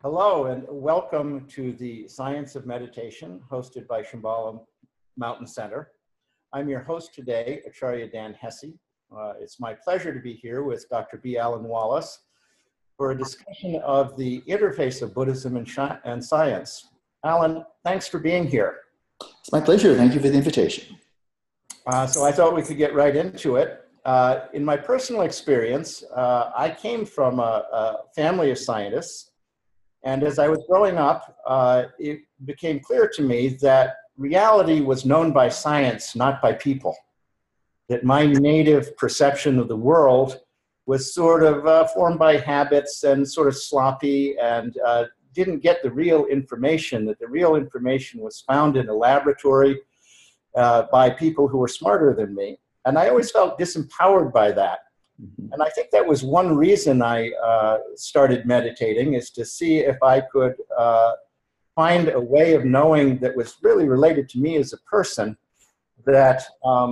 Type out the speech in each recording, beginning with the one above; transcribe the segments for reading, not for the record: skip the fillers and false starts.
Hello and welcome to the Science of Meditation hosted by Shambhala Mountain Center. I'm your host today, Acharya Dan Hesse. It's my pleasure to be here with Dr. B. Alan Wallace for a discussion of the interface of Buddhism and science. Alan, thanks for being here. It's my pleasure. Thank you for the invitation. So I thought we could get right into it. In my personal experience, I came from a family of scientists. And as I was growing up, it became clear to me that reality was known by science, not by people. That my native perception of the world was sort of formed by habits and sort of sloppy and didn't get the real information, that the real information was found in a laboratory by people who were smarter than me. And I always felt disempowered by that. And I think that was one reason I started meditating, is to see if I could find a way of knowing that was really related to me as a person, that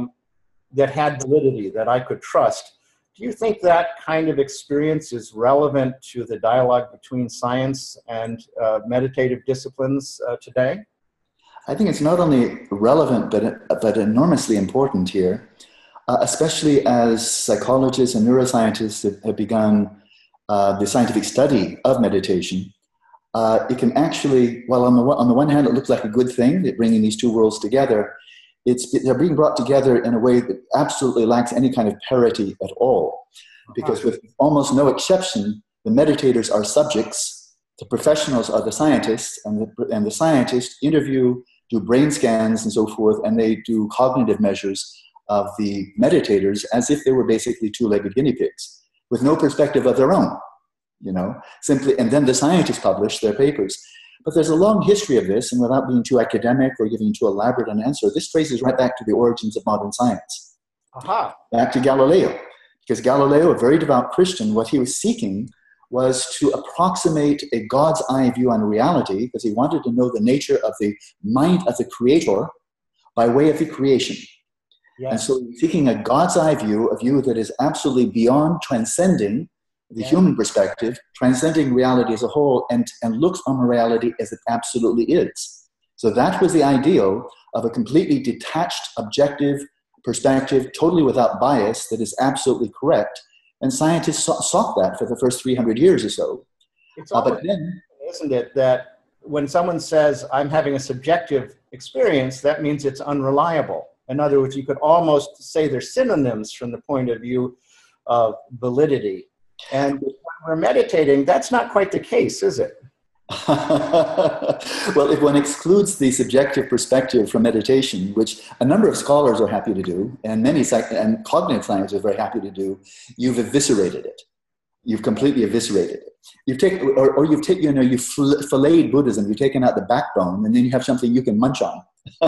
had validity, that I could trust. Do you think that kind of experience is relevant to the dialogue between science and meditative disciplines today? I think it's not only relevant, but enormously important here. Especially as psychologists and neuroscientists have begun the scientific study of meditation, it can actually, while on the one hand it looks like a good thing, that bringing these two worlds together, they're being brought together in a way that absolutely lacks any kind of parity at all. Because with almost no exception, the meditators are subjects, the professionals are the scientists, and the scientists interview, do brain scans and so forth, and they do cognitive measures of the meditators as if they were basically two-legged guinea pigs with no perspective of their own, simply, and then the scientists publish their papers. But there's a long history of this, and without being too academic or giving too elaborate an answer, this traces right back to the origins of modern science. Back to Galileo. Because Galileo, a very devout Christian, what he was seeking was to approximate a God's eye view on reality, because he wanted to know the nature of the mind of the creator by way of the creation. Yes. And so seeking a God's eye view, a view that is absolutely beyond transcending the human perspective, transcending reality as a whole, and looks on reality as it absolutely is. So that was the ideal of a completely detached, objective perspective, totally without bias, that is absolutely correct. And scientists sought that for the first 300 years or so. It's but then, isn't it, that when someone says, I'm having a subjective experience, that means it's unreliable. In other words, you could almost say they're synonyms from the point of view of validity. And when we're meditating, that's not quite the case, is it? Well, if one excludes the subjective perspective from meditation, which a number of scholars are happy to do, and many and cognitive scientists are very happy to do, you've eviscerated it. You've completely eviscerated it. You've filleted Buddhism. You've taken out the backbone, and then you have something you can munch on.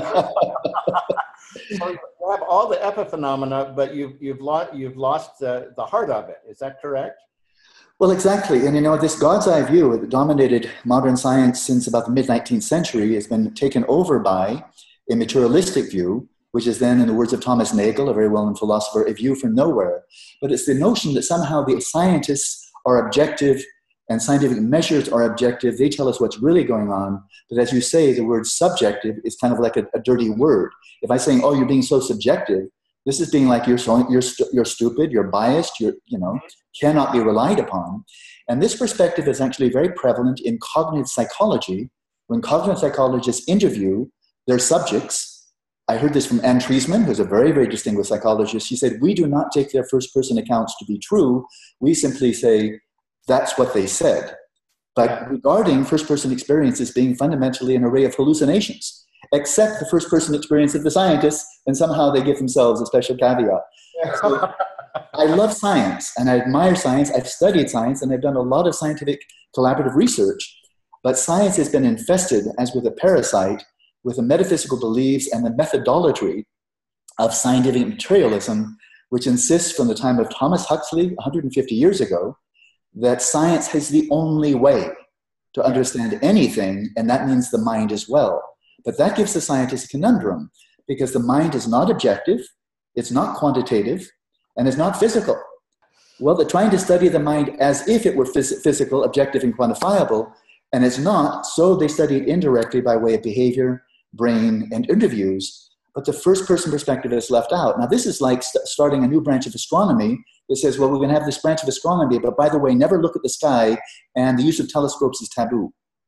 So you have all the epiphenomena, but you've lost the heart of it. Is that correct? Well, exactly. And this God's eye view that dominated modern science since about the mid-19th century has been taken over by a materialistic view, which is then, in the words of Thomas Nagel, a very well-known philosopher, a view from nowhere. But it's the notion that somehow the scientists are objective and scientific measures are objective. They tell us what's really going on. But as you say, the word subjective is kind of like a dirty word. If I'm saying, oh, you're being so subjective, this is being like you're stupid, you're biased, cannot be relied upon. And this perspective is actually very prevalent in cognitive psychology. When cognitive psychologists interview their subjects, I heard this from Anne Treisman, who's a very, very distinguished psychologist. She said, we do not take their first-person accounts to be true. We simply say, that's what they said. But regarding first-person experience as being fundamentally an array of hallucinations, except the first-person experience of the scientists, and somehow they give themselves a special caveat. So, I love science, and I admire science. I've studied science, and I've done a lot of scientific collaborative research. But science has been infested, as with a parasite, with the metaphysical beliefs and the methodology of scientific materialism, which insists from the time of Thomas Huxley 150 years ago that science is the only way to understand anything, and that means the mind as well. But that gives the scientist a conundrum, because the mind is not objective, it's not quantitative, and it's not physical. Well, they're trying to study the mind as if it were physical, objective, and quantifiable, And it's not, so they study it indirectly by way of behavior, brain, and interviews, but the first-person perspective is left out. Now, this is like starting a new branch of astronomy that says, well, we're going to have this branch of astronomy, but by the way, never look at the sky, and the use of telescopes is taboo.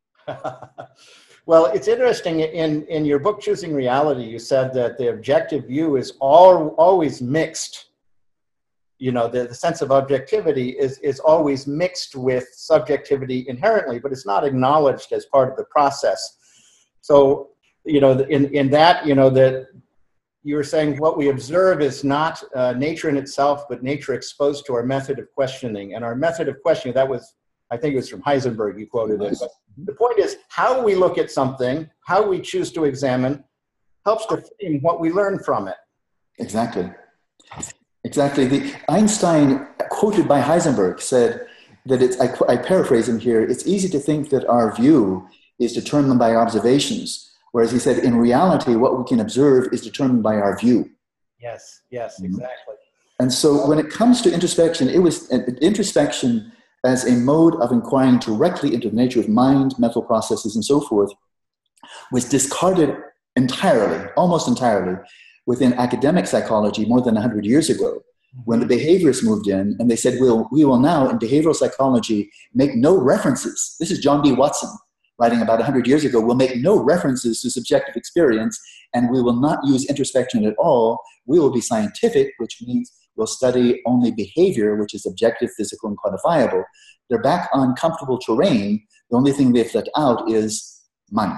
Well, it's interesting, in your book, Choosing Reality, you said that the objective view is always mixed. You know, the sense of objectivity is always mixed with subjectivity inherently, but it's not acknowledged as part of the process. So, you know, in that, you know, that you were saying what we observe is not nature in itself, but nature exposed to our method of questioning. And our method of questioning, that was, I think it was from Heisenberg, you quoted it. But the point is, how we look at something, how we choose to examine, helps to frame what we learn from it. Exactly. Exactly. The Einstein, quoted by Heisenberg, said that it's, I paraphrase him here, it's easy to think that our view is determined by observations, whereas he said, in reality, what we can observe is determined by our view. Yes, yes, exactly. And so when it comes to introspection, it was introspection as a mode of inquiring directly into the nature of mind, mental processes, and so forth, was discarded entirely, almost entirely, within academic psychology more than 100 years ago, when the behaviorists moved in and they said, we will now, in behavioral psychology, make no references. This is John B. Watson writing about 100 years ago. We'll make no references to subjective experience, and we will not use introspection at all. We will be scientific, which means we'll study only behavior, which is objective, physical, and quantifiable. They're back on comfortable terrain. The only thing they've left out is mind.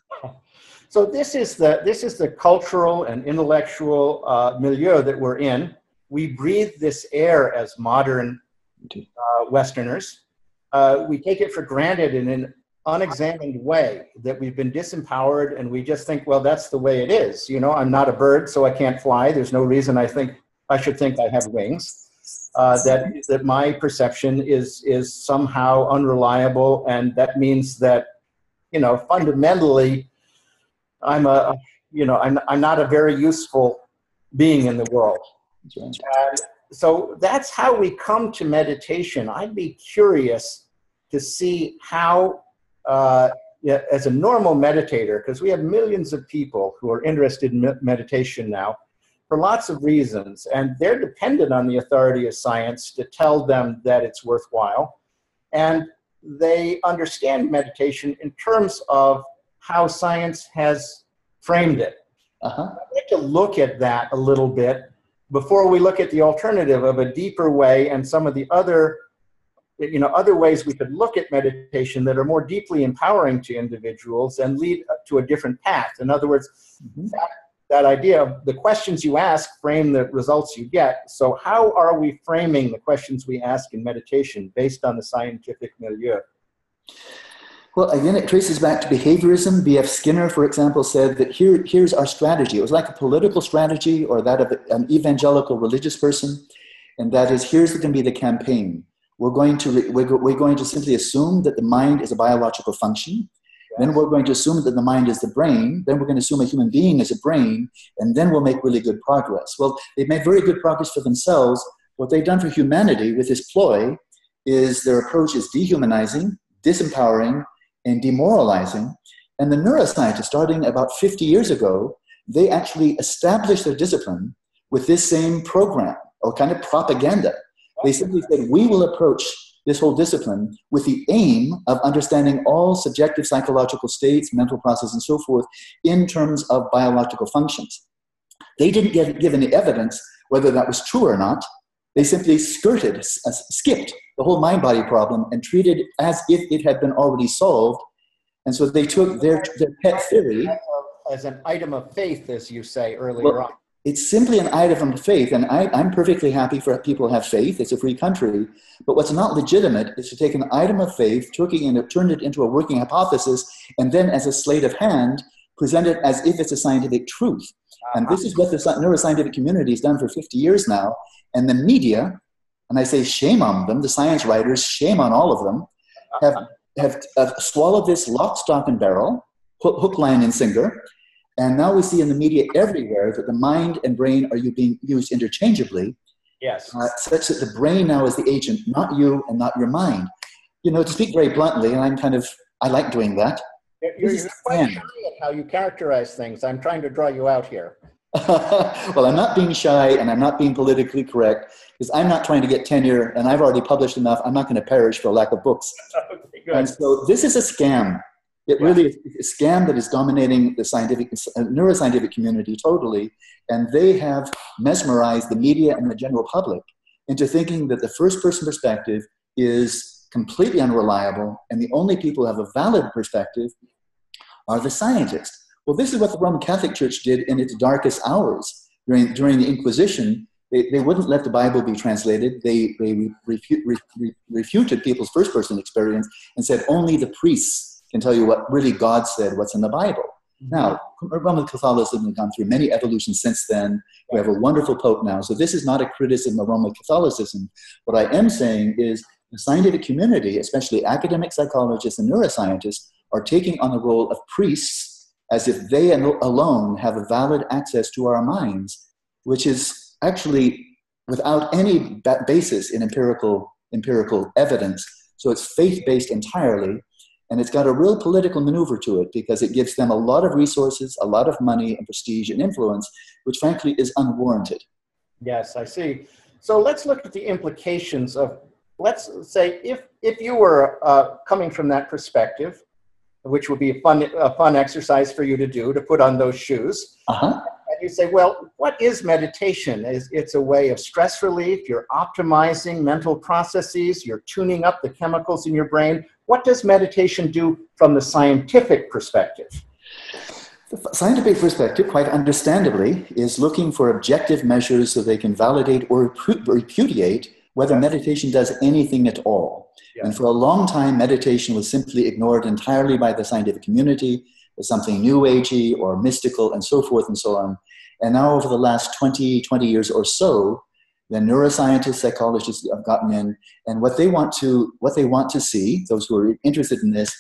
So this is the cultural and intellectual milieu that we're in. We breathe this air as modern Westerners. We take it for granted in an unexamined way that we've been disempowered, and we just think, well, that's the way it is. You know, I'm not a bird, so I can't fly. There's no reason I should think I have wings. That my perception is somehow unreliable, and that means that, you know, fundamentally, I'm not a very useful being in the world. And so that's how we come to meditation. I'd be curious to see how, as a normal meditator, because we have millions of people who are interested in meditation now for lots of reasons, and they're dependent on the authority of science to tell them that it's worthwhile. And they understand meditation in terms of how science has framed it. I'd like to look at that a little bit before we look at the alternative of a deeper way and some of the other, other ways we could look at meditation that are more deeply empowering to individuals and lead to a different path. In other words, that idea of the questions you ask frame the results you get. So how are we framing the questions we ask in meditation based on the scientific milieu? Well, again, it traces back to behaviorism. B.F. Skinner, for example, said that here's our strategy. It was like a political strategy or that of an evangelical religious person, and that is, here's going to be the campaign. We're going to simply assume that the mind is a biological function. Yes. Then we're going to assume that the mind is the brain. Then we're going to assume a human being is a brain, and then we'll make really good progress. Well, they've made very good progress for themselves. What they've done for humanity with this ploy is their approach is dehumanizing, disempowering, and demoralizing. And the neuroscientists, starting about 50 years ago, they actually established their discipline with this same program, or kind of propaganda. They simply said, we will approach this whole discipline with the aim of understanding all subjective psychological states, mental processes, and so forth in terms of biological functions. They didn't give any evidence whether that was true or not. They simply skipped the whole mind-body problem and treated it as if it had been already solved. And so they took their pet theory as an item of faith, as you say earlier on. It's simply an item of faith, and I'm perfectly happy for people who have faith. It's a free country. But what's not legitimate is to take an item of faith, turn it into a working hypothesis, and then as a sleight of hand, present it as if it's a scientific truth. And this is what the neuroscientific community has done for 50 years now. And the media, and I say shame on them, the science writers, shame on all of them, have swallowed this lock, stock, and barrel, hook, line, and sinker. And now we see in the media everywhere that the mind and brain are being used interchangeably. Yes. Such that the brain now is the agent, not you and not your mind. You know, to speak very bluntly, and I'm kind of I like doing that. You're quite shy at how you characterize things. I'm trying to draw you out here. Well, I'm not being shy and I'm not being politically correct because I'm not trying to get tenure and I've already published enough. I'm not going to perish for lack of books. Okay, good. And so this is a scam. It really is a scam that is dominating the neuroscientific community totally. And they have mesmerized the media and the general public into thinking that the first person perspective is completely unreliable and the only people who have a valid perspective are the scientists. Well, this is what the Roman Catholic Church did in its darkest hours during the Inquisition. They wouldn't let the Bible be translated. They refuted people's first-person experience and said only the priests can tell you what really God said, what's in the Bible. Now, Roman Catholicism has gone through many evolutions since then. We have a wonderful Pope now. So this is not a criticism of Roman Catholicism. What I am saying is the scientific community, especially academic psychologists and neuroscientists, are taking on the role of priests as if they alone have a valid access to our minds, which is actually without any basis in empirical evidence. So it's faith-based entirely, and it's got a real political maneuver to it because it gives them a lot of resources, a lot of money and prestige and influence, which frankly is unwarranted. Yes, I see. So let's look at the implications of, let's say, if you were coming from that perspective, which would be a fun exercise for you to do, to put on those shoes. And you say, well, what is meditation? It's a way of stress relief. You're optimizing mental processes. You're tuning up the chemicals in your brain. What does meditation do from the scientific perspective? The scientific perspective, quite understandably, is looking for objective measures so they can validate or repudiate whether meditation does anything at all. And for a long time, meditation was simply ignored entirely by the scientific community as something new agey or mystical and so forth and so on. And now over the last 20 years or so, the neuroscientists, psychologists have gotten in, and what they want to see, those who are interested in this,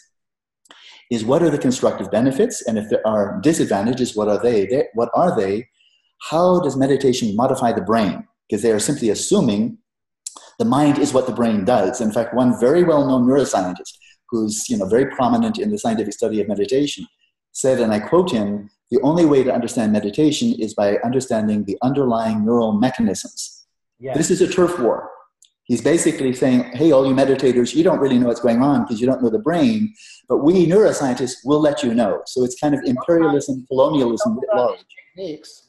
is what are the constructive benefits, and if there are disadvantages, what are they? How does meditation modify the brain? Because they are simply assuming the mind is what the brain does. In fact, one very well-known neuroscientist who's very prominent in the scientific study of meditation said, and I quote him, "The only way to understand meditation is by understanding the underlying neural mechanisms." Yes. This is a turf war. He's basically saying, hey, all you meditators, you don't really know what's going on because you don't know the brain, but we neuroscientists will let you know. So it's kind of imperialism, colonialism at large. Techniques.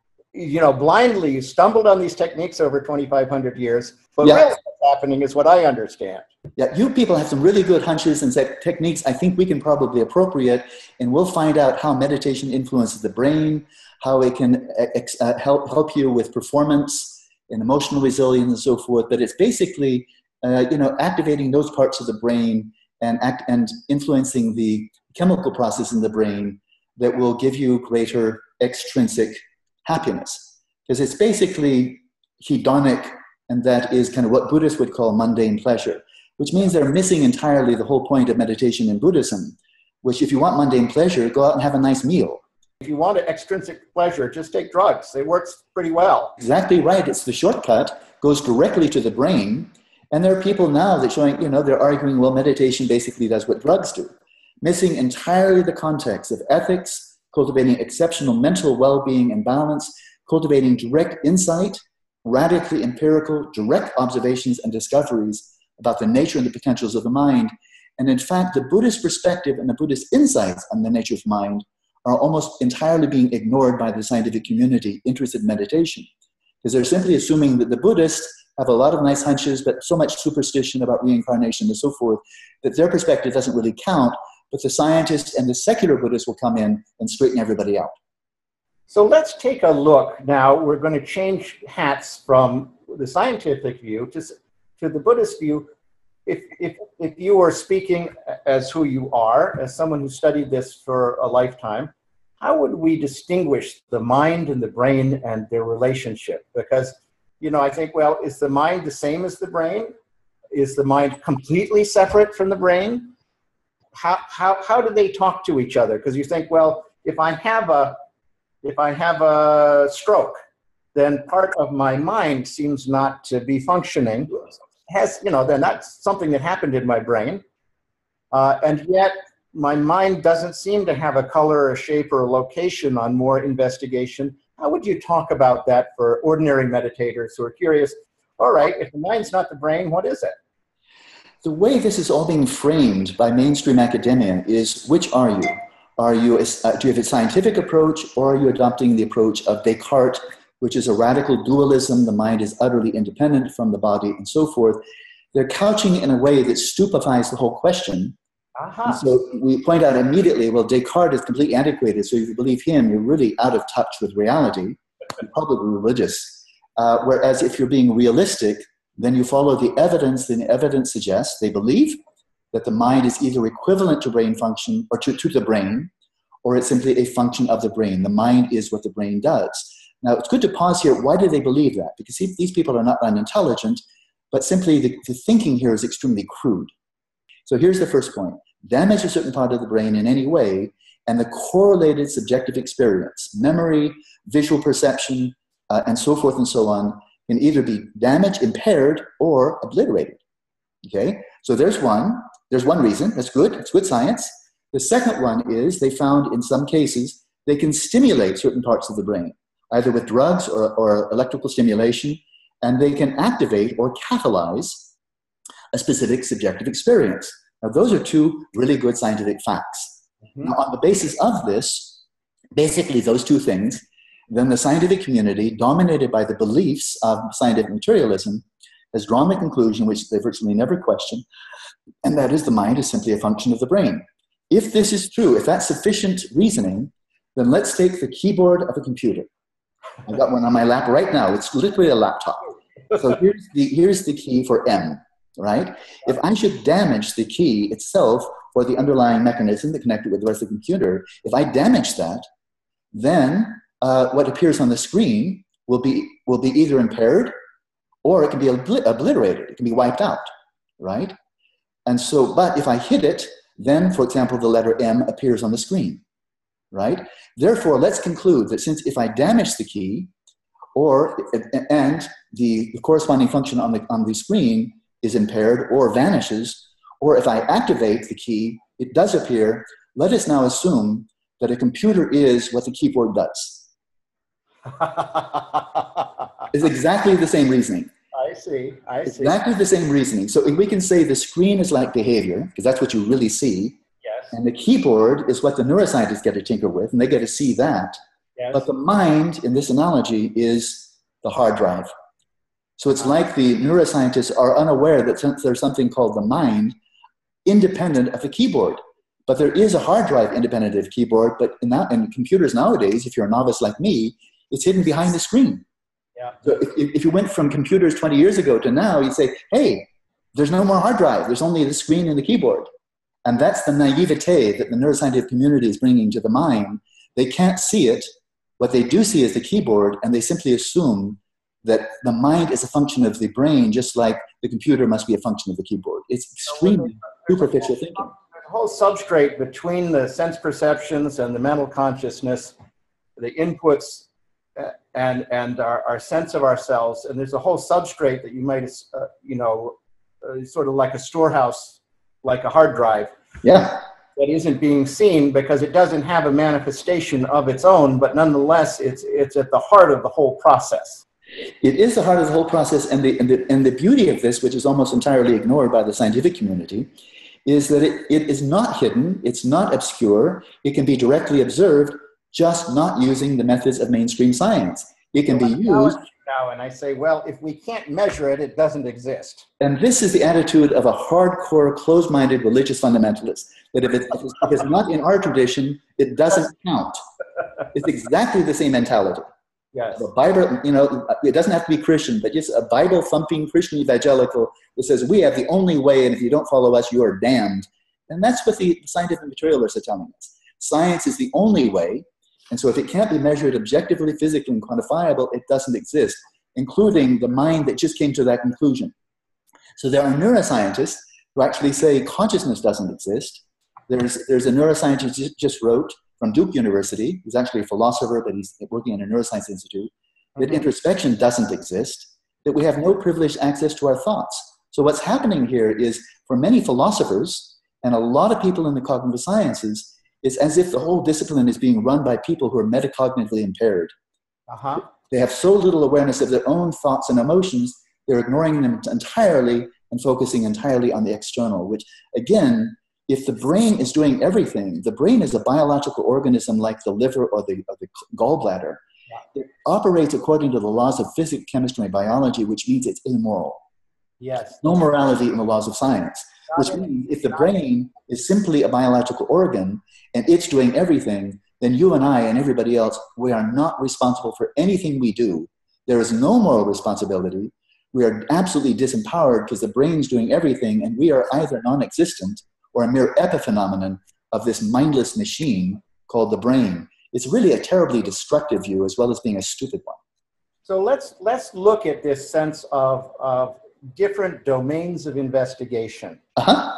Blindly you stumbled on these techniques over 2,500 years, but really what's happening is what I understand. Yeah, you people have some really good hunches and techniques I think we can probably appropriate, and we'll find out how meditation influences the brain, how it can help you with performance and emotional resilience and so forth. But it's basically, activating those parts of the brain and influencing the chemical process in the brain that will give you greater extrinsic happiness, because it's basically hedonic, and that is kind of what Buddhists would call mundane pleasure, which means they're missing entirely the whole point of meditation in Buddhism, which if you want mundane pleasure, go out and have a nice meal. If you want extrinsic pleasure, just take drugs. It works pretty well. Exactly right. It's the shortcut, goes directly to the brain, and there are people now that showing, they're arguing, well, meditation basically does what drugs do, missing entirely the context of ethics, cultivating exceptional mental well-being and balance, cultivating direct insight, radically empirical, direct observations and discoveries about the nature and the potentials of the mind. And in fact, the Buddhist perspective and the Buddhist insights on the nature of mind are almost entirely being ignored by the scientific community interested in meditation, because they're simply assuming that the Buddhists have a lot of nice hunches, but so much superstition about reincarnation and so forth, that their perspective doesn't really count. But the scientists and the secular Buddhists will come in and straighten everybody out. So let's take a look now. We're going to change hats from the scientific view to the Buddhist view. If you were speaking as who you are, as someone who studied this for a lifetime, how would we distinguish the mind and the brain and their relationship? Because, I think, well, is the mind the same as the brain? Is the mind completely separate from the brain? How do they talk to each other? Because you think, well, if I have a stroke, then part of my mind seems not to be functioning. Then that's something that happened in my brain. And yet my mind doesn't seem to have a color, a shape, or a location on more investigation. How would you talk about that for ordinary meditators who are curious? All right, if the mind's not the brain, what is it? The way this is all being framed by mainstream academia is, which are you? Do you have a scientific approach, or are you adopting the approach of Descartes, which is a radical dualism, the mind is utterly independent from the body, and so forth? They're couching in a way that stupefies the whole question. And so we point out immediately, well, Descartes is completely antiquated, so if you believe him, you're really out of touch with reality, and probably religious. Whereas if you're being realistic, then you follow the evidence, then the evidence suggests they believe that the mind is either equivalent to brain function or to the brain, or it's simply a function of the brain. The mind is what the brain does. Now, it's good to pause here. Why do they believe that? Because these people are not unintelligent, but simply the thinking here is extremely crude. So here's the first point. Damage a certain part of the brain in any way, and the correlated subjective experience, memory, visual perception, and so forth and so on, can either be damaged, impaired, or obliterated. Okay? So there's one reason. That's good. It's good science. The second one is they found in some cases they can stimulate certain parts of the brain, either with drugs or electrical stimulation, and they can activate or catalyze a specific subjective experience. Now, those are two really good scientific facts. Now, on the basis of this, basically those two things, then the scientific community, dominated by the beliefs of scientific materialism, has drawn the conclusion, which they virtually never question, and that is the mind is simply a function of the brain. If this is true, if that's sufficient reasoning, then let's take the keyboard of a computer. I've got one on my lap right now. It's literally a laptop. So here's the key for M, right? If I should damage the key itself or the underlying mechanism that connected with the rest of the computer, if I damage that, then what appears on the screen will be either impaired or it can be obliterated. It can be wiped out, right? And so, but if I hit it, then, for example, the letter M appears on the screen, right? Therefore, let's conclude that since if I damage the key, and the corresponding function on the screen is impaired or vanishes, or if I activate the key, it does appear, let us now assume that a computer is what the keyboard does. It's exactly the same reasoning. I see. Exactly the same reasoning. So we can say the screen is like behavior, because that's what you really see. Yes. And the keyboard is what the neuroscientists get to tinker with, and they get to see that. Yes. But the mind, in this analogy, is the hard drive. So it's like the neuroscientists are unaware that there's something called the mind independent of the keyboard. But there is a hard drive independent of the keyboard, but in computers nowadays, if you're a novice like me, it's hidden behind the screen. Yeah. So if you went from computers 20 years ago to now, you'd say, hey, there's no more hard drive. There's only the screen and the keyboard. And that's the naivete that the neuroscientific community is bringing to the mind. They can't see it. What they do see is the keyboard, and they simply assume that the mind is a function of the brain, just like the computer must be a function of the keyboard. It's extremely superficial thinking. The whole substrate between the sense perceptions and the mental consciousness, the inputs, and our sense of ourselves, and there's a whole substrate that you might, sort of like a storehouse, like a hard drive. Yeah. That isn't being seen because it doesn't have a manifestation of its own, but nonetheless, it's at the heart of the whole process. It is the heart of the whole process, and the beauty of this, which is almost entirely ignored by the scientific community, is that it is not hidden, it's not obscure, it can be directly observed, just not using the methods of mainstream science. It can be used. Now, and I say, well, if we can't measure it, it doesn't exist. And this is the attitude of a hardcore, closed-minded religious fundamentalist, that if it's not in our tradition, it doesn't count. It's exactly the same mentality. Yes. The Bible, it doesn't have to be Christian, but just a Bible-thumping Christian evangelical that says, we have the only way, and if you don't follow us, you are damned. And that's what the scientific materialists are telling us. Science is the only way, and so if it can't be measured objectively, physically, and quantifiable, it doesn't exist, including the mind that just came to that conclusion. So there are neuroscientists who actually say consciousness doesn't exist. There's a neuroscientist who just wrote from Duke University, who's actually a philosopher, but he's working in a neuroscience institute, that introspection doesn't exist, that we have no privileged access to our thoughts. So what's happening here is, for many philosophers, And a lot of people in the cognitive sciences, it's as if the whole discipline is being run by people who are metacognitively impaired. Uh-huh. They have so little awareness of their own thoughts and emotions, they're ignoring them entirely and focusing entirely on the external, which, again, if the brain is doing everything, the brain is a biological organism like the liver or the gallbladder. It operates according to the laws of physics, chemistry, and biology, which means it's immoral. Yes. No morality in the laws of science, which means if the brain is simply a biological organ and it's doing everything, then you and I and everybody else, we are not responsible for anything we do. There is no moral responsibility. We are absolutely disempowered because the brain's doing everything, and we are either non-existent or a mere epiphenomenon of this mindless machine called the brain. It's really a terribly destructive view as well as being a stupid one. So let's look at this sense of different domains of investigation. Uh-huh.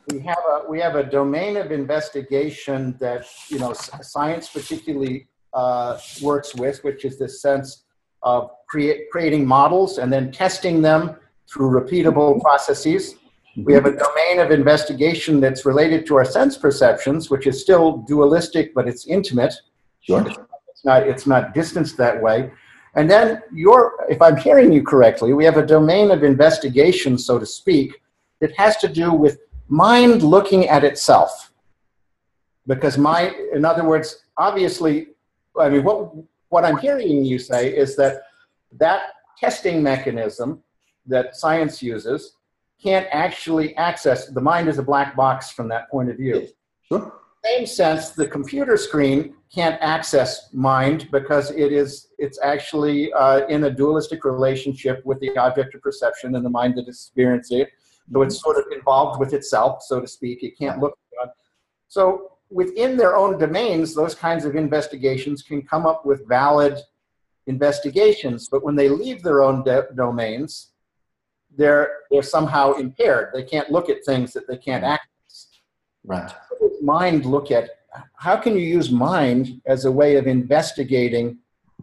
We have a domain of investigation that, you know, science particularly works with, which is this sense of creating models and then testing them through repeatable processes. We have a domain of investigation that's related to our sense perceptions, which is still dualistic, but it's intimate. Sure. It's not distanced that way. And then if I'm hearing you correctly, we have a domain of investigation, so to speak, that has to do with mind looking at itself. Because in other words, obviously, I mean, what I'm hearing you say is that testing mechanism that science uses can't actually access, the mind is a black box from that point of view. Sure. Same sense, the computer screen can't access mind because it's actually in a dualistic relationship with the object of perception and the mind that is experiencing it. So it's sort of involved with itself, so to speak. It can't look at it. So within their own domains, those kinds of investigations can come up with valid investigations, but when they leave their own domains, they're somehow impaired. They can't look at things that they can't access. Right. How does mind look at, how can you use mind as a way of investigating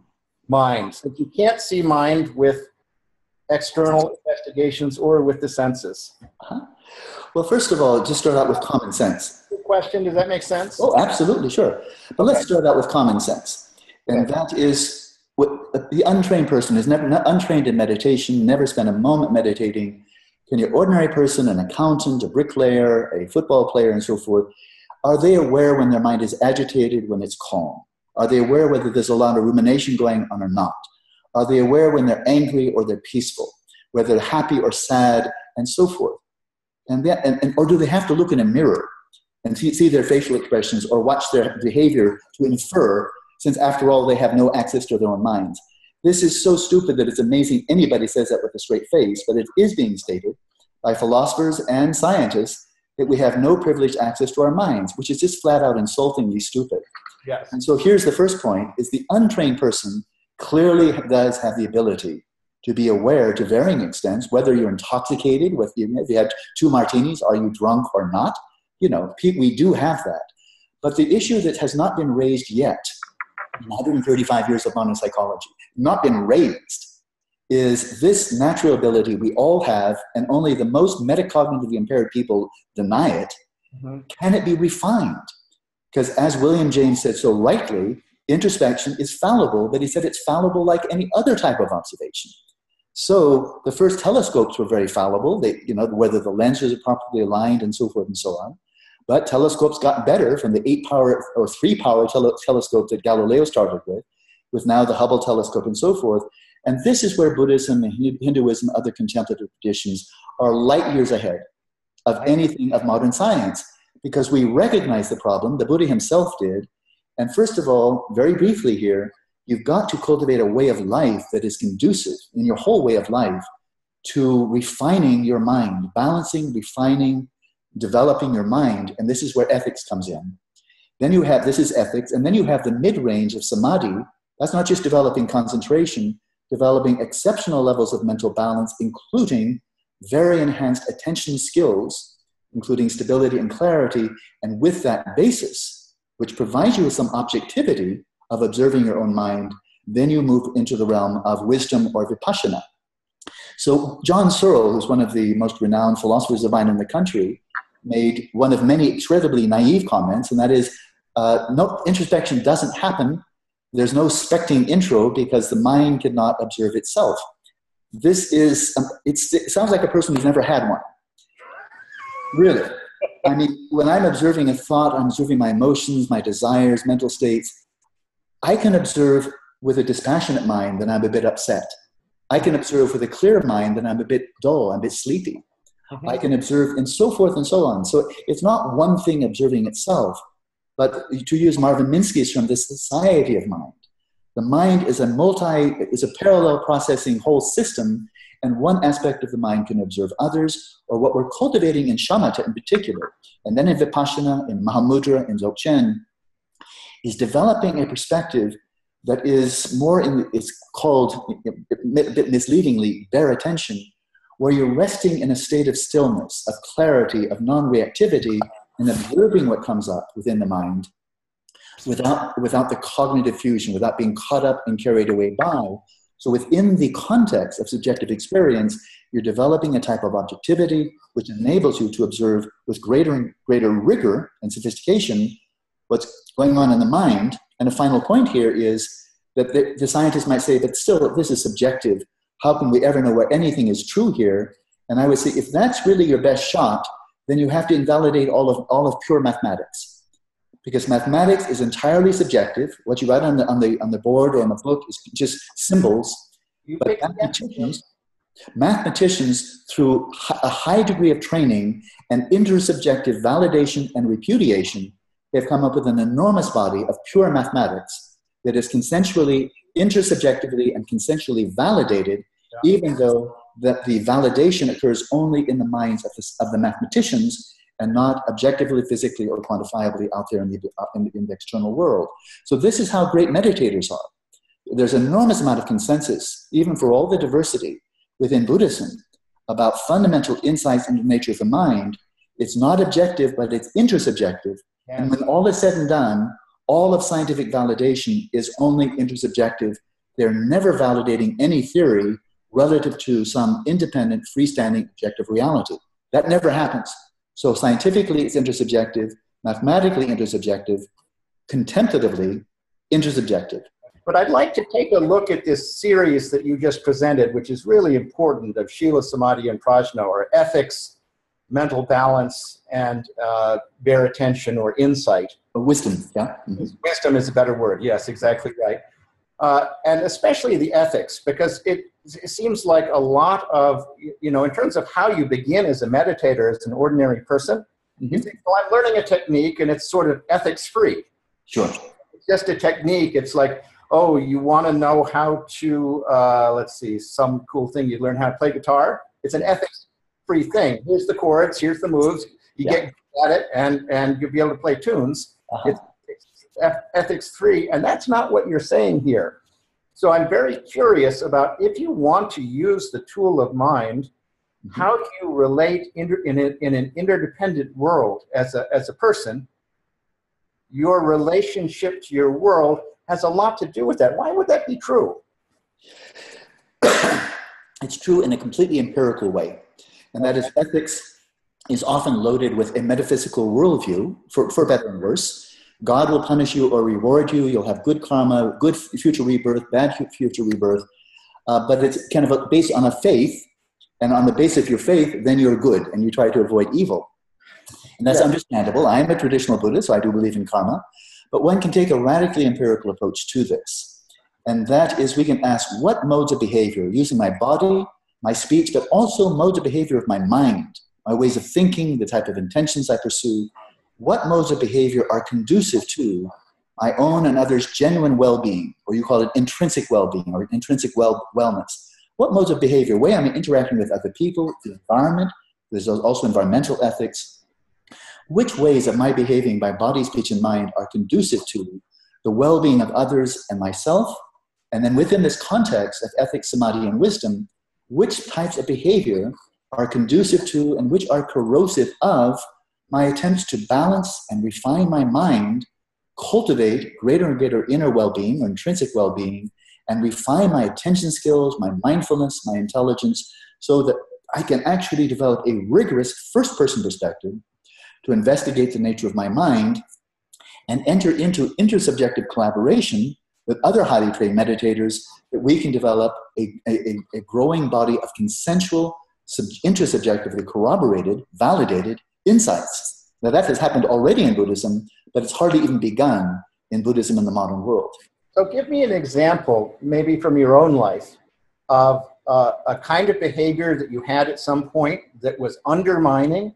mind? If you can't see mind with external investigations or with the senses. Uh-huh. Well, first of all, just start out with common sense. Good question. Does that make sense? Oh, absolutely, sure. But let's start out with common sense. And that is what the untrained person is not untrained in meditation, never spent a moment meditating. Can your ordinary person, an accountant, a bricklayer, a football player, and so forth, are they aware when their mind is agitated, when it's calm? Are they aware whether there's a lot of rumination going on or not? Are they aware when they're angry or they're peaceful, whether they're happy or sad, and so forth? Or do they have to look in a mirror and see their facial expressions or watch their behavior to infer, since after all, they have no access to their own minds? This is so stupid that it's amazing anybody says that with a straight face, but it is being stated by philosophers and scientists that we have no privileged access to our minds, which is just flat out insultingly stupid. Yes. And so here's the first point, is the untrained person clearly does have the ability to be aware to varying extents, whether you're intoxicated, if you had 2 martinis, are you drunk or not? You know, we do have that. But the issue that has not been raised yet, in 135 years of modern psychology, not been raised, is this natural ability we all have, and only the most metacognitively impaired people deny it. Mm-hmm. Can it be refined? Because as William James said so rightly, introspection is fallible, but he said it's fallible like any other type of observation. So the first telescopes were very fallible, whether the lenses are properly aligned and so forth and so on. But telescopes got better from the 8-power or 3-power telescope that Galileo started with now the Hubble telescope and so forth. And this is where Buddhism and Hinduism, other contemplative traditions, are light years ahead of anything of modern science, because we recognize the problem, the Buddha himself did. And first of all, very briefly here, you've got to cultivate a way of life that is conducive in your whole way of life to refining your mind, balancing, refining, developing your mind. And this is where ethics comes in. Then you have, this is ethics, and then you have the mid-range of samadhi. That's not just developing concentration, developing exceptional levels of mental balance, including very enhanced attention skills, including stability and clarity. And with that basis, which provides you with some objectivity of observing your own mind, then you move into the realm of wisdom or vipassana. So John Searle, who's one of the most renowned philosophers of mind in the country, made one of many incredibly naive comments, and that is, no, introspection doesn't happen. There's no specting intro because the mind cannot observe itself. This is, it sounds like a person who's never had one. Really. I mean, when I'm observing a thought, I'm observing my emotions, my desires, mental states. I can observe with a dispassionate mind that I'm a bit upset. I can observe with a clear mind that I'm a bit dull, I'm a bit sleepy. I can observe, and so forth and so on. So it's not one thing observing itself, but to use Marvin Minsky's term, the society of mind. The mind is a parallel processing whole system, and one aspect of the mind can observe others, or what we're cultivating in shamatha in particular, and then in vipassana, in Mahamudra, in Dzogchen, is developing a perspective that is more it's called, a bit misleadingly, bare attention, where you're resting in a state of stillness, of clarity, of non-reactivity, and observing what comes up within the mind without the cognitive fusion, without being caught up and carried away by. So within the context of subjective experience, you're developing a type of objectivity which enables you to observe with greater and greater rigor and sophistication what's going on in the mind. And a final point here is that the scientists might say, but still, this is subjective. How can we ever know where anything is true here? And I would say, if that's really your best shot, then you have to invalidate all of pure mathematics, because mathematics is entirely subjective. What you write on the board or on the book is just symbols. But mathematicians, through a high degree of training and intersubjective validation and repudiation, have come up with an enormous body of pure mathematics that is consensually, intersubjectively, and consensually validated, even though that the validation occurs only in the minds of the mathematicians and not objectively, physically, or quantifiably out there in the external world. So this is how great meditators are. There's an enormous amount of consensus, even for all the diversity within Buddhism, about fundamental insights into the nature of the mind. It's not objective, but it's intersubjective. Yes. And when all is said and done, all of scientific validation is only intersubjective. They're never validating any theory relative to some independent, freestanding, objective reality. That never happens. So scientifically, it's intersubjective, mathematically intersubjective, contemplatively intersubjective. But I'd like to take a look at this series that you just presented, which is really important, of Shila, Samadhi, and Prajna, or ethics, mental balance, and bare attention or insight. Wisdom, yeah. Mm-hmm. Wisdom is a better word. Yes, exactly right. And especially the ethics, because it seems like a lot of, in terms of how you begin as a meditator, as an ordinary person, mm-hmm. You think, well, I'm learning a technique and it's sort of ethics free. Sure. It's just a technique. It's like, oh, you want to know how to, let's see, some cool thing, you learn how to play guitar. It's an ethics free thing. Here's the chords, here's the moves. You get good at it and you'll be able to play tunes. Uh-huh. It's ethics free, and that's not what you're saying here. So I'm very curious about, if you want to use the tool of mind, mm-hmm. how do you relate in an interdependent world as a person? Your relationship to your world has a lot to do with that. Why would that be true? It's true in a completely empirical way. And that is, ethics is often loaded with a metaphysical worldview, for better and worse. God will punish you or reward you. You'll have good karma, good future rebirth, bad future rebirth. But it's kind of based on a faith, and on the basis of your faith, then you're good, and you try to avoid evil. And that's understandable. I am a traditional Buddhist, so I do believe in karma. But one can take a radically empirical approach to this. And that is, we can ask, what modes of behavior, using my body, my speech, but also modes of behavior of my mind, my ways of thinking, the type of intentions I pursue, what modes of behavior are conducive to my own and others' genuine well-being, or you call it intrinsic well-being or intrinsic wellness. What modes of behavior, way I'm interacting with other people, the environment, there's also environmental ethics. Which ways of my behaving by body, speech, and mind are conducive to the well-being of others and myself? And then within this context of ethics, samadhi, and wisdom, which types of behavior are conducive to and which are corrosive of my attempts to balance and refine my mind, cultivate greater and greater inner well-being or intrinsic well-being, and refine my attention skills, my mindfulness, my intelligence, so that I can actually develop a rigorous first-person perspective to investigate the nature of my mind and enter into intersubjective collaboration with other highly trained meditators, that we can develop a growing body of consensual, intersubjectively corroborated, validated insights. Now that has happened already in Buddhism, but it's hardly even begun in Buddhism in the modern world. So give me an example, maybe from your own life, of a kind of behavior that you had at some point that was undermining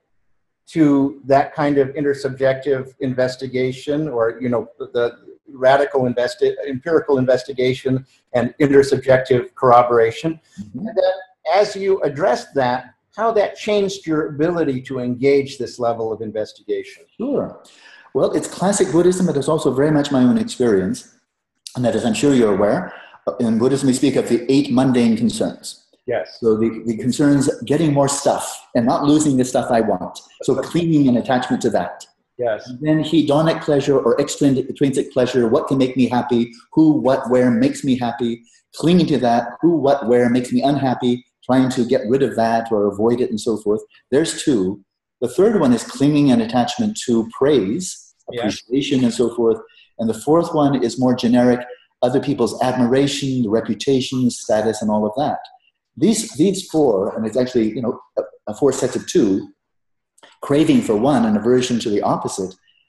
to that kind of intersubjective investigation, or, you know, the radical empirical investigation and intersubjective corroboration. Mm-hmm. And then as you addressed that, how that changed your ability to engage this level of investigation. Sure. Well, it's classic Buddhism, but it's also very much my own experience. And that, as I'm sure you're aware, in Buddhism we speak of the 8 mundane concerns. Yes. So the concerns, getting more stuff and not losing the stuff I want. So clinging and attachment to that. Yes. And then hedonic pleasure or extrinsic pleasure, what can make me happy, who, what, where makes me happy, clinging to that, who, what, where makes me unhappy, trying to get rid of that or avoid it and so forth. There's 2. The third one is clinging and attachment to praise, appreciation, and so forth. And the fourth one is more generic, other people's admiration, the reputation, status, and all of that. These 4, and it's actually, you know, 4 sets of 2, craving for one and aversion to the opposite.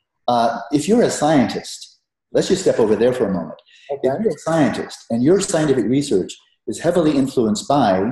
If you're a scientist, let's just step over there for a moment. Okay. If you're a scientist and your scientific research is heavily influenced by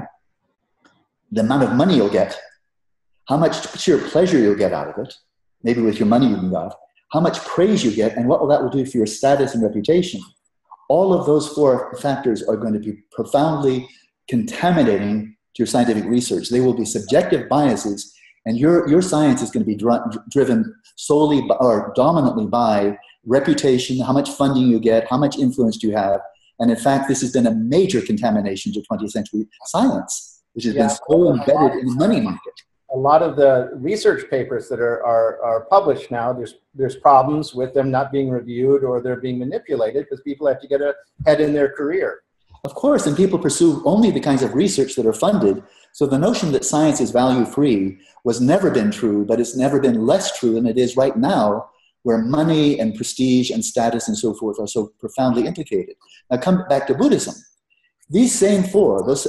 the amount of money you'll get, how much sheer pleasure you'll get out of it, maybe with your money you got, how much praise you get, and what that will do for your status and reputation. All of those 4 factors are going to be profoundly contaminating to your scientific research. They will be subjective biases, and your science is going to be driven solely or dominantly by reputation, how much funding you get, how much influence do you have. And in fact, this has been a major contamination to 20th century science, which has been so embedded in the money market. A lot of the research papers that are published now, there's problems with them not being reviewed, or they're being manipulated because people have to get ahead in their career. Of course, and people pursue only the kinds of research that are funded. So the notion that science is value-free was never been true, but it's never been less true than it is right now, where money and prestige and status and so forth are so profoundly implicated. Now come back to Buddhism. These same 4, those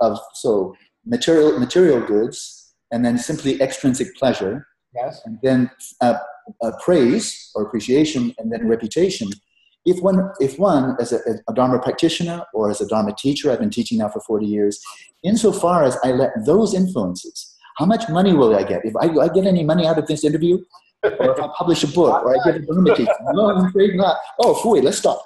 so material goods, and then simply extrinsic pleasure, yes, and then praise or appreciation, and then reputation. If one as a Dharma practitioner or as a Dharma teacher, I've been teaching now for 40 years, insofar as I let those influences, how much money will I get? Do I get any money out of this interview? Or if I publish a book, or I give a Dharma teaching? No, I'm afraid not. Oh, phooey, let's stop.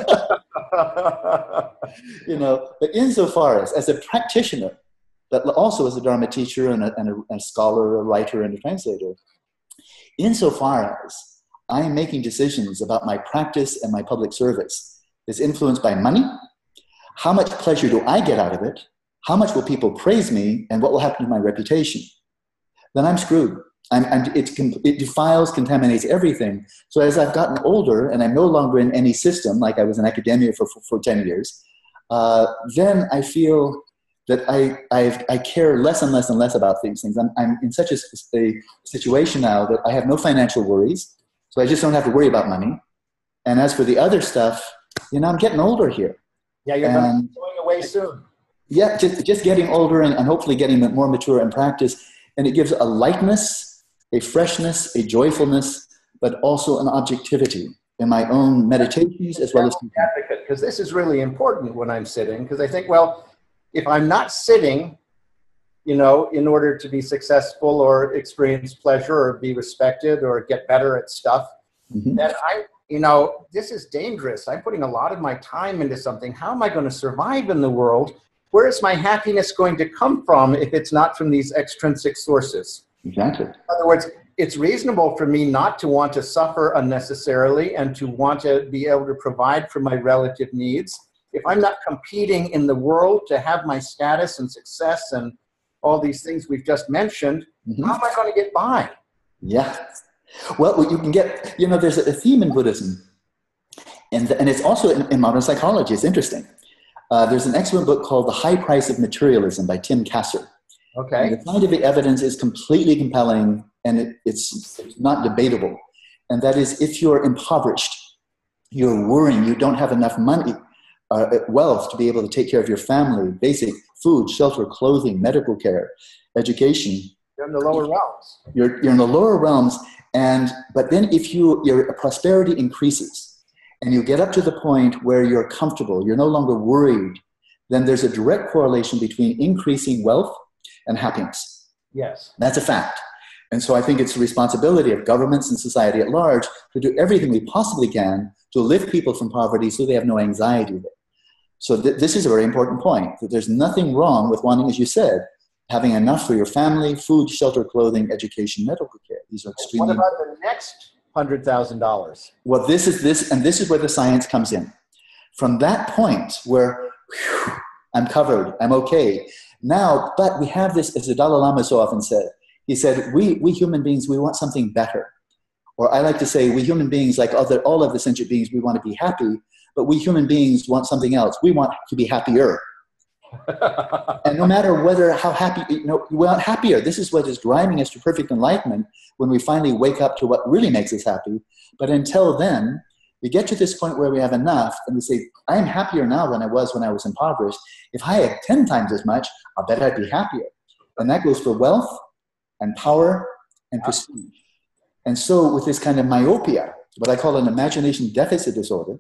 You know, but insofar as a practitioner, but also as a Dharma teacher and a scholar, a writer, and a translator, insofar as I am making decisions about my practice and my public service that's influenced by money, how much pleasure do I get out of it, how much will people praise me, and what will happen to my reputation, then I'm screwed. It defiles, contaminates everything. So as I've gotten older and I'm no longer in any system, like I was in academia for 10 years, then I feel that I care less and less and less about these things. I'm in such a situation now that I have no financial worries, so I just don't have to worry about money. And as for the other stuff, you know, I'm getting older here. Yeah, you're going away soon. Yeah, just getting older and hopefully getting more mature in practice. And it gives a lightness, a freshness, a joyfulness, but also an objectivity in my own meditations as well as advocate, because this is really important when I'm sitting, because I think, well, if I'm not sitting, you know, in order to be successful or experience pleasure or be respected or get better at stuff, then you know, this is dangerous. I'm putting a lot of my time into something. How am I going to survive in the world? Where is my happiness going to come from if it's not from these extrinsic sources? Exactly. In other words, it's reasonable for me not to want to suffer unnecessarily and to want to be able to provide for my relative needs. If I'm not competing in the world to have my status and success and all these things we've just mentioned, how am I going to get by? Yeah. Well, you can get, you know, there's a theme in Buddhism, and it's also in modern psychology. It's interesting. There's an excellent book called The High Price of Materialism by Tim Kasser. Okay. And the scientific evidence is completely compelling and it's not debatable. And that is, if you're impoverished, you're worrying, you don't have enough money, wealth to be able to take care of your family, basic food, shelter, clothing, medical care, education. You're in the lower realms. You're in the lower realms. But then if your prosperity increases and you get up to the point where you're comfortable, you're no longer worried, then there's a direct correlation between increasing wealth and happiness. Yes. That's a fact. And so I think it's the responsibility of governments and society at large to do everything we possibly can to lift people from poverty so they have no anxiety there. So this is a very important point, that there's nothing wrong with wanting, as you said, having enough for your family, food, shelter, clothing, education, medical care. These are extremely... What about the next $100,000? Well, this is where the science comes in. From that point where, whew, I'm covered, I'm okay. Now, but we have this, as the Dalai Lama so often said, he said, we human beings, we want something better. Or I like to say, we human beings, like all of the sentient beings, we want to be happy, but we human beings want something else. We want to be happier. And no matter how happy, we want happier. This is what is driving us to perfect enlightenment when we finally wake up to what really makes us happy. But until then, we get to this point where we have enough and we say, I am happier now than I was when I was impoverished. If I had 10 times as much, I'll bet I'd be happier. And that goes for wealth and power and prestige. And so with this kind of myopia, what I call an imagination deficit disorder,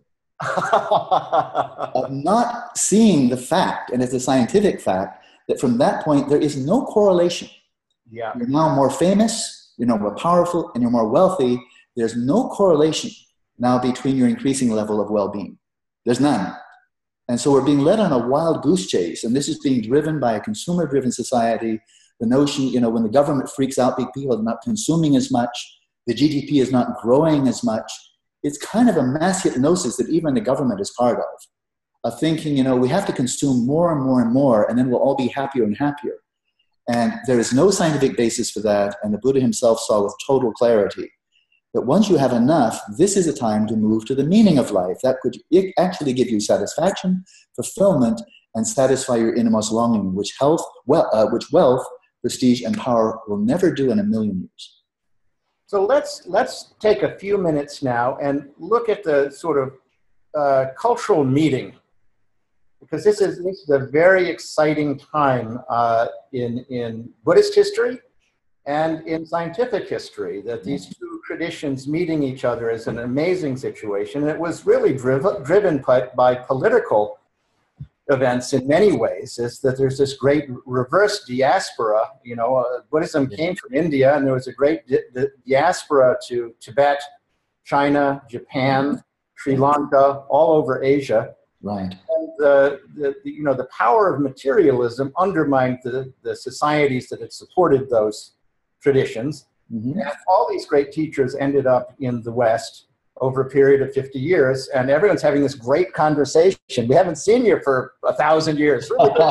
of not seeing the fact, and it's a scientific fact, that from that point there is no correlation. Yeah. You're now more famous, you're now more powerful, and you're more wealthy. There's no correlation now between your increasing level of well-being. There's none. And so we're being led on a wild goose chase, and this is being driven by a consumer-driven society. The notion, when the government freaks out, people are not consuming as much, the GDP is not growing as much. It's kind of a mass hypnosis that even the government is part of thinking, we have to consume more and more and more, and then we'll all be happier and happier. And there is no scientific basis for that, and the Buddha himself saw with total clarity that once you have enough, this is a time to move to the meaning of life. That could actually give you satisfaction, fulfillment, and satisfy your innermost longing, which wealth, prestige, and power will never do in a million years. So let's take a few minutes now and look at the sort of cultural meeting, because this is a very exciting time in Buddhist history and in scientific history, that these two traditions meeting each other is an amazing situation. And it was really driven by political events in many ways, is that there's this great reverse diaspora. Buddhism came from India, and there was a great diaspora to Tibet, China, Japan, Sri Lanka, all over Asia. Right. And the power of materialism undermined the societies that had supported those traditions. Mm-hmm. And all these great teachers ended up in the West over a period of 50 years, and everyone's having this great conversation. We haven't seen you for 1,000 years.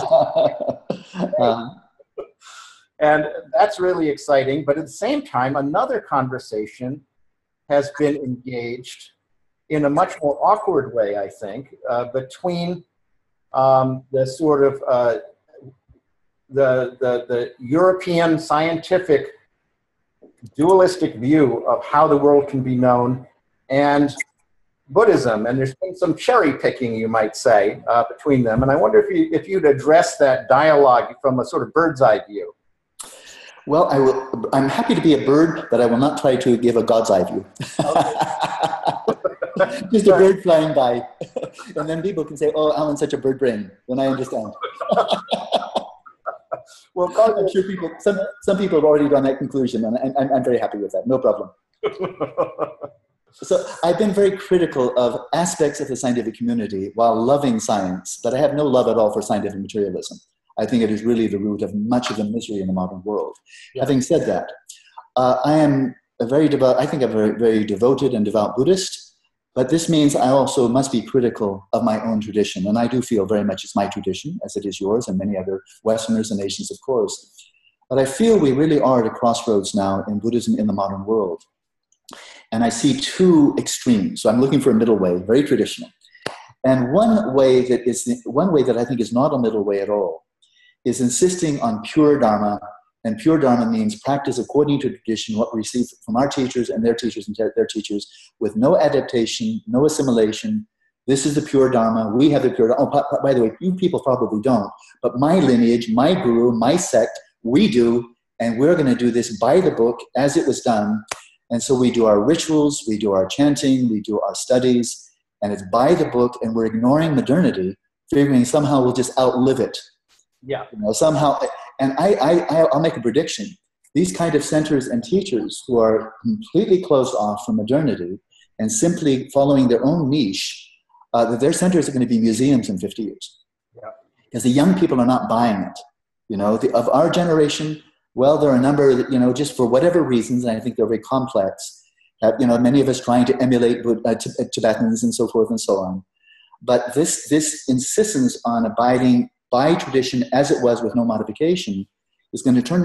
And that's really exciting. But at the same time, another conversation has been engaged in a much more awkward way, I think, between the sort of the European scientific dualistic view of how the world can be known and Buddhism. And there's been some cherry picking, you might say, between them. And I wonder if you'd address that dialogue from a sort of bird's eye view. Well, I'm happy to be a bird, but I will not try to give a God's eye view. Just a bird flying by. And then people can say, oh, Alan's such a bird brain. Then I understand. Well, I'm sure some people have already drawn that conclusion, and I'm very happy with that. No problem. So I've been very critical of aspects of the scientific community while loving science, but I have no love at all for scientific materialism. I think it is really the root of much of the misery in the modern world. Yeah. Having said that, I am a very very devoted and devout Buddhist, but this means I also must be critical of my own tradition. And I do feel very much it's my tradition, as it is yours and many other Westerners and nations, of course. But I feel we really are at a crossroads now in Buddhism in the modern world. And I see two extremes. So I'm looking for a middle way, very traditional. And one way that I think is not a middle way at all is insisting on pure Dharma, And pure Dharma means practice according to tradition, what we receive from our teachers and their teachers and their teachers, with no adaptation, no assimilation. This is the pure Dharma. We have the pure Dharma. Oh, by the way, you people probably don't, but my lineage, my guru, my sect, we do, and we're going to do this by the book as it was done. And so we do our rituals, we do our chanting, we do our studies, and it's by the book, and we're ignoring modernity, figuring somehow we'll just outlive it. Yeah. You know, somehow, and I'll make a prediction. These kind of centers and teachers who are completely closed off from modernity and simply following their own niche, their centers are going to be museums in 50 years. Yeah. Because the young people are not buying it. You know, of our generation, well, there are a number that, you know, just for whatever reasons, and I think they're very complex, you know, many of us trying to emulate Tibetans and so forth and so on. But this insistence on abiding by tradition as it was with no modification is going to turn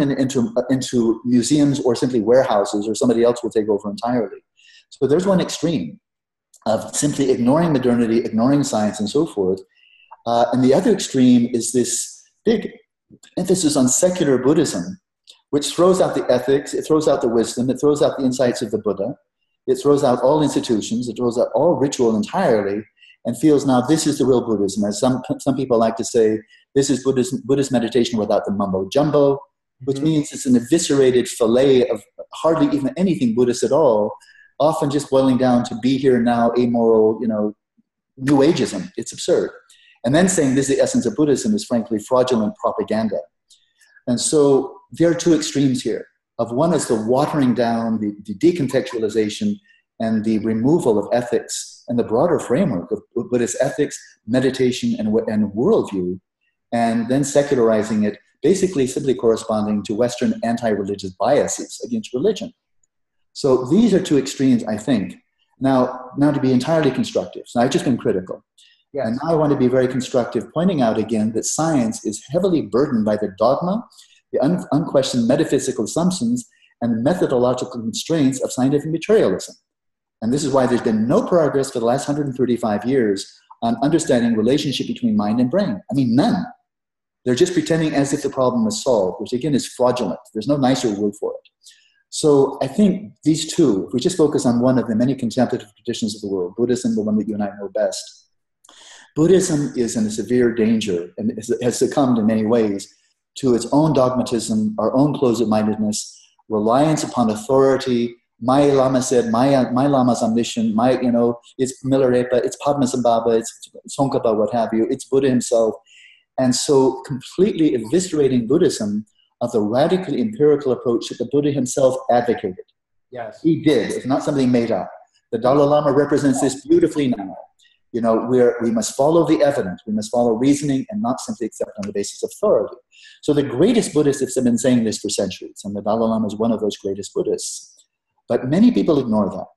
into museums or simply warehouses, or somebody else will take over entirely. So there's one extreme of simply ignoring modernity, ignoring science and so forth. And the other extreme is this big emphasis on secular Buddhism, which throws out the ethics, it throws out the wisdom, it throws out the insights of the Buddha, it throws out all institutions, it throws out all ritual entirely, and feels now this is the real Buddhism. As some people like to say, this is Buddhist meditation without the mumbo jumbo, which means it's an eviscerated fillet of hardly even anything Buddhist at all, often just boiling down to be here now, amoral, you know, New Ageism. It's absurd. And then saying this is the essence of Buddhism is frankly fraudulent propaganda. And so there are two extremes here. Of one is the watering down, the decontextualization, and the removal of ethics and the broader framework of Buddhist ethics, meditation, and worldview, and then secularizing it, basically simply corresponding to Western anti-religious biases against religion. So these are two extremes, I think. Now to be entirely constructive. So I've just been critical. Yes. And now I want to be very constructive, pointing out again that science is heavily burdened by the dogma, the unquestioned metaphysical assumptions, and methodological constraints of scientific materialism. And this is why there's been no progress for the last 135 years on understanding relationship between mind and brain. I mean, none. They're just pretending as if the problem is solved, which again is fraudulent. There's no nicer word for it. So I think these two, if we just focus on one of the many contemplative traditions of the world, Buddhism, the one that you and I know best, Buddhism is in a severe danger and has succumbed in many ways to its own dogmatism, our own closed-mindedness, reliance upon authority. My Lama said, my Lama's omniscient, it's Milarepa, it's Padmasambhava, it's Tsongkhapa, what have you, it's Buddha himself. And so completely eviscerating Buddhism of the radically empirical approach that the Buddha himself advocated. Yes. He did. It's not something made up. The Dalai Lama represents this beautifully now. You know, we must follow the evidence. We must follow reasoning and not simply accept on the basis of authority. So the greatest Buddhists have been saying this for centuries, and the Dalai Lama is one of those greatest Buddhists. But many people ignore that.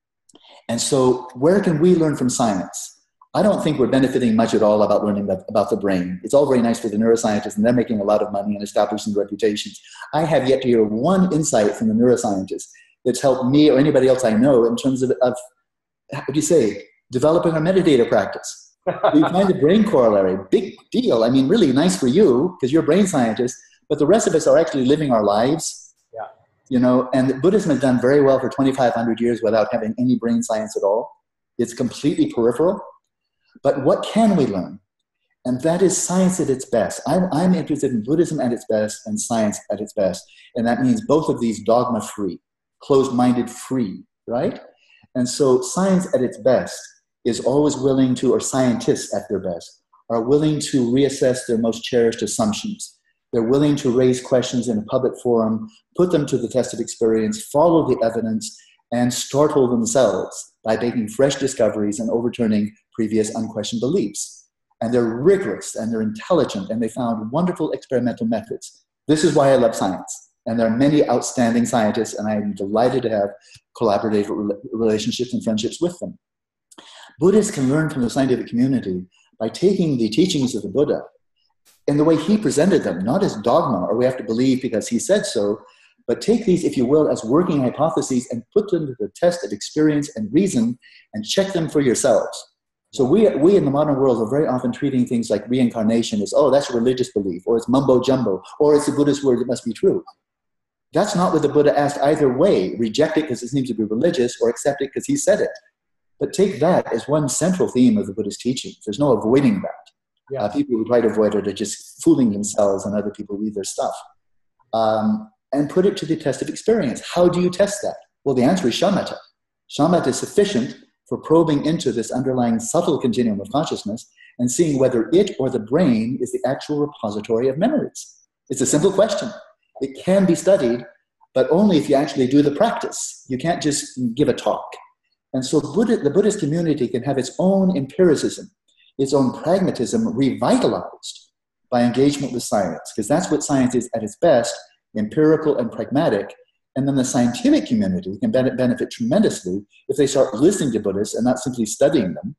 And so where can we learn from science? I don't think we're benefiting much at all about learning about the brain. It's all very nice for the neuroscientists, and they're making a lot of money and establishing reputations. I have yet to hear one insight from the neuroscientists that's helped me or anybody else I know in terms of how do you say, developing our metadata practice. You find the brain corollary, big deal. I mean, really nice for you because you're a brain scientist, but the rest of us are actually living our lives. Yeah. You know, and Buddhism has done very well for 2,500 years without having any brain science at all. It's completely peripheral. But what can we learn? And that is science at its best. I'm interested in Buddhism at its best and science at its best. And that means both of these dogma-free, closed-minded free, right? And so science at its best is always willing to, or scientists at their best, are willing to reassess their most cherished assumptions. They're willing to raise questions in a public forum, put them to the test of experience, follow the evidence, and startle themselves by making fresh discoveries and overturning previous unquestioned beliefs. And they're rigorous and they're intelligent and they found wonderful experimental methods. This is why I love science. And there are many outstanding scientists, and I'm delighted to have collaborative relationships and friendships with them. Buddhists can learn from the scientific community by taking the teachings of the Buddha in the way he presented them, not as dogma or we have to believe because he said so, but take these, if you will, as working hypotheses and put them to the test of experience and reason and check them for yourselves. So we in the modern world are very often treating things like reincarnation as, oh, that's a religious belief, or it's mumbo jumbo, or it's a Buddhist word, it must be true. That's not what the Buddha asked either way. Reject it because it seems to be religious, or accept it because he said it. But take that as one central theme of the Buddhist teaching. There's no avoiding that. Yes. People who try to avoid it are just fooling themselves and other people read their stuff. And put it to the test of experience. How do you test that? Well, the answer is shamatha. Shamatha is sufficient for probing into this underlying subtle continuum of consciousness and seeing whether it or the brain is the actual repository of memories. It's a simple question. It can be studied, but only if you actually do the practice. You can't just give a talk. And so the Buddhist community can have its own empiricism, its own pragmatism revitalized by engagement with science, because that's what science is at its best, empirical and pragmatic. And then the scientific community can benefit tremendously if they start listening to Buddhists and not simply studying them,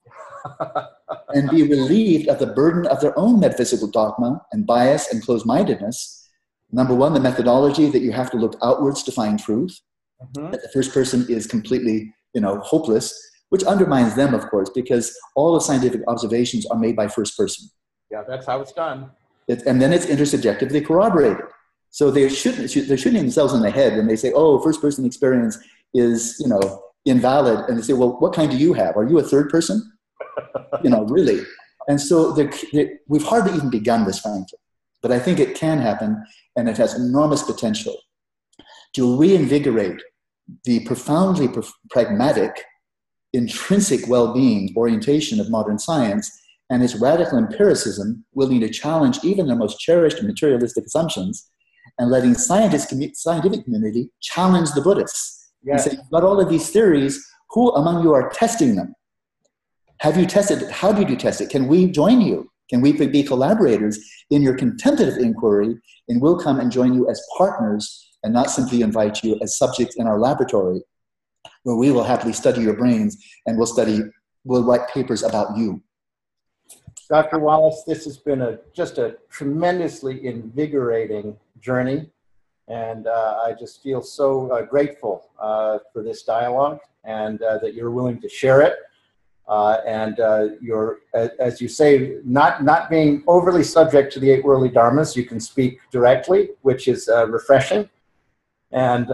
and be relieved of the burden of their own metaphysical dogma and bias and closed-mindedness. Number one, the methodology that you have to look outwards to find truth, that the first person is completely, hopeless, which undermines them, of course, because all the scientific observations are made by first person. Yeah, that's how it's done. And then it's intersubjectively corroborated. So they're shooting themselves in the head when they say, oh, first person experience is, invalid. And they say, well, what kind do you have? Are you a third person? Really. And so we've hardly even begun this, frankly. But I think it can happen, and it has enormous potential to reinvigorate the profoundly pragmatic, intrinsic well-being orientation of modern science and its radical empiricism, willing to challenge even the most cherished materialistic assumptions, and letting scientific community challenge the Buddhists. Yes. And say, you've got all of these theories, who among you are testing them? Have you tested it? How did you test it? Can we join you? Can we be collaborators in your contemplative inquiry? And we'll come and join you as partners and not simply invite you as subjects in our laboratory, where we will happily study your brains and we'll write papers about you. Dr. Wallace, this has been just a tremendously invigorating journey, and I just feel so grateful for this dialogue, and that you're willing to share it, and you're, as you say, not being overly subject to the 8 worldly dharmas. You can speak directly, which is refreshing, and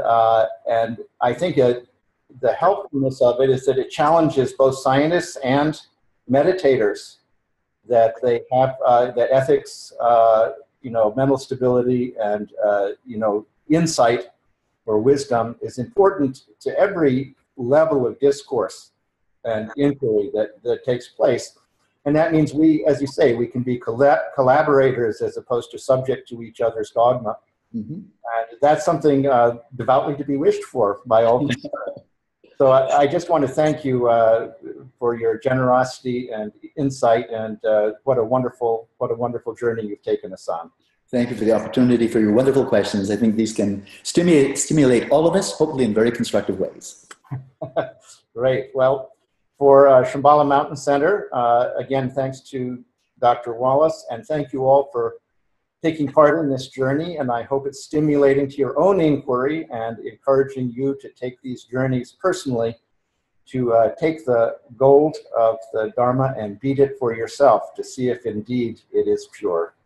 I think the helpfulness of it is that it challenges both scientists and meditators, that they have that ethics, mental stability and insight or wisdom is important to every level of discourse and inquiry that takes place. And that means we, as you say, we can be collaborators as opposed to subject to each other's dogma. Mm-hmm. And that's something devoutly to be wished for by all concerned. So I just want to thank you for your generosity and insight, and what a wonderful journey you've taken us on. Thank you for the opportunity, for your wonderful questions. I think these can stimulate all of us, hopefully in very constructive ways. Great. Well, for Shambhala Mountain Center, again, thanks to Dr. Wallace, and thank you all for taking part in this journey, and I hope it's stimulating to your own inquiry and encouraging you to take these journeys personally, to take the gold of the Dharma and beat it for yourself to see if indeed it is pure.